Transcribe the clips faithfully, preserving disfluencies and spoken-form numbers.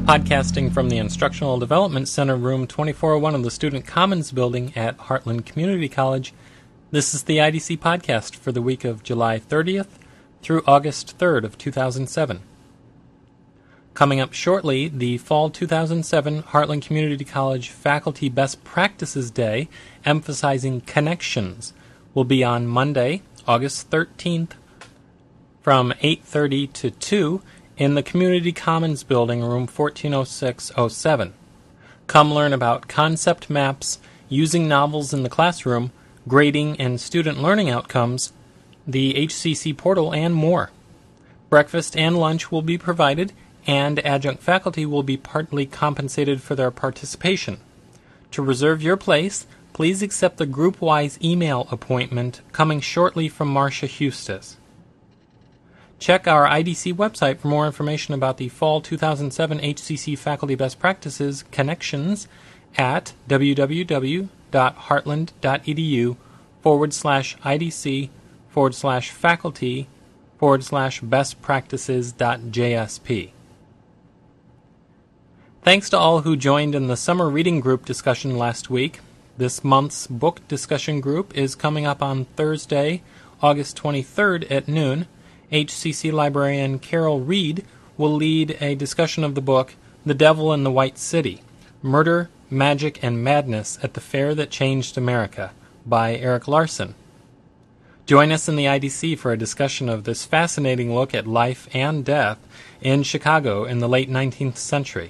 Podcasting from the Instructional Development Center, room twenty-four oh one of the Student Commons building at Heartland Community College, this is the I D C podcast for the week of July thirtieth through August third of two thousand seven. Coming up shortly, the Fall two thousand seven Heartland Community College Faculty Best Practices Day, emphasizing connections, will be on Monday, August thirteenth, from eight thirty to two in the Community Commons building, room fourteen oh six oh seven. Come learn about concept maps, using novels in the classroom, grading and student learning outcomes, the H C C portal, and more. Breakfast and lunch will be provided, and adjunct faculty will be partly compensated for their participation. To reserve your place, please accept the group-wise email appointment coming shortly from Marcia Hustis. Check our I D C website for more information about the Fall two thousand seven H C C Faculty Best Practices Connections at www.heartland.edu forward slash IDC forward slash faculty forward slash best practices dot JSP. Thanks to all who joined in the summer reading group discussion last week. This month's book discussion group is coming up on Thursday, August twenty-third at noon. H C C librarian Carol Reed will lead a discussion of the book The Devil in the White City, Murder, Magic, and Madness at the Fair That Changed America by Eric Larson. Join us in the I D C for a discussion of this fascinating look at life and death in Chicago in the late nineteenth century.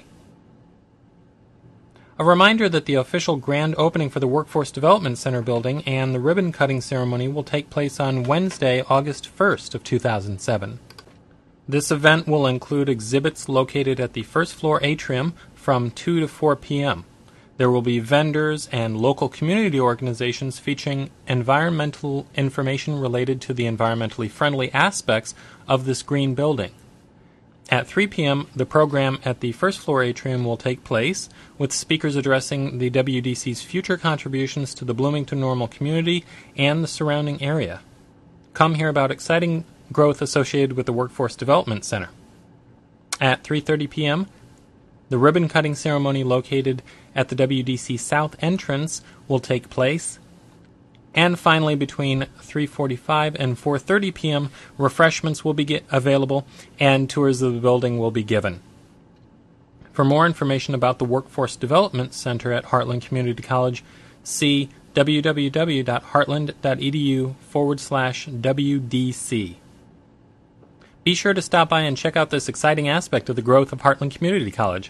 A reminder that the official grand opening for the Workforce Development Center building and the ribbon-cutting ceremony will take place on Wednesday, August first of two thousand seven. This event will include exhibits located at the first-floor atrium from two to four p.m. There will be vendors and local community organizations featuring environmental information related to the environmentally friendly aspects of this green building. At three p.m., the program at the first-floor atrium will take place, with speakers addressing the W D C's future contributions to the Bloomington Normal community and the surrounding area. Come hear about exciting growth associated with the Workforce Development Center. At three thirty p.m., the ribbon-cutting ceremony located at the W D C South entrance will take place. And finally, between three forty-five and four thirty p.m., refreshments will be get available and tours of the building will be given. For more information about the Workforce Development Center at Heartland Community College, see www.heartland.edu forward slash WDC. Be sure to stop by and check out this exciting aspect of the growth of Heartland Community College.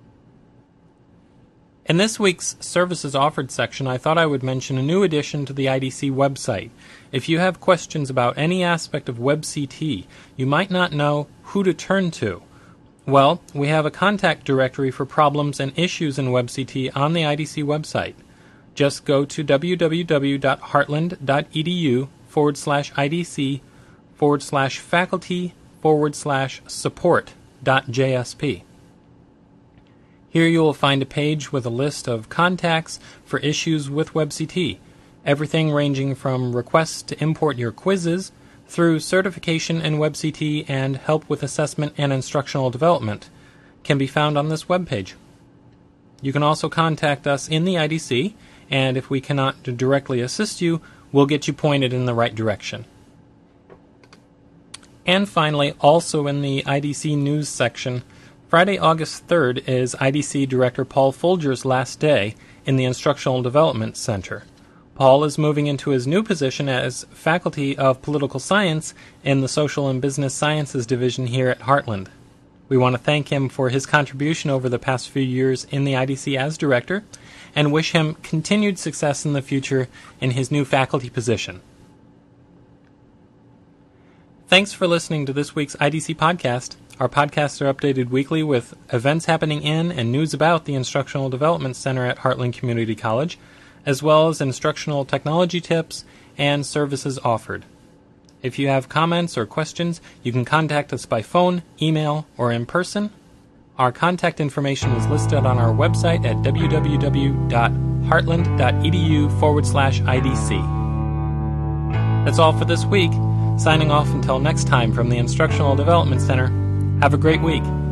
In this week's Services Offered section, I thought I would mention a new addition to the I D C website. If you have questions about any aspect of WebCT, you might not know who to turn to. Well, we have a contact directory for problems and issues in WebCT on the I D C website. Just go to www.heartland.edu forward slash IDC forward slash faculty forward slash support dot JSP. Here you will find a page with a list of contacts for issues with WebCT, everything ranging from requests to import your quizzes through certification in WebCT and help with assessment and instructional development can be found on this webpage. You can also contact us in the I D C, and if we cannot directly assist you, we'll get you pointed in the right direction. And finally, also in the I D C News section, Friday, August third is I D C Director Paul Folger's last day in the Instructional Development Center. Paul is moving into his new position as Faculty of Political Science in the Social and Business Sciences Division here at Heartland. We want to thank him for his contribution over the past few years in the I D C as Director, and wish him continued success in the future in his new faculty position. Thanks for listening to this week's I D C podcast. Our podcasts are updated weekly with events happening in and news about the Instructional Development Center at Heartland Community College, as well as instructional technology tips and services offered. If you have comments or questions, you can contact us by phone, email, or in person. Our contact information is listed on our website at www.heartland.edu forward slash IDC. That's all for this week. Signing off until next time from the Instructional Development Center. Have a great week.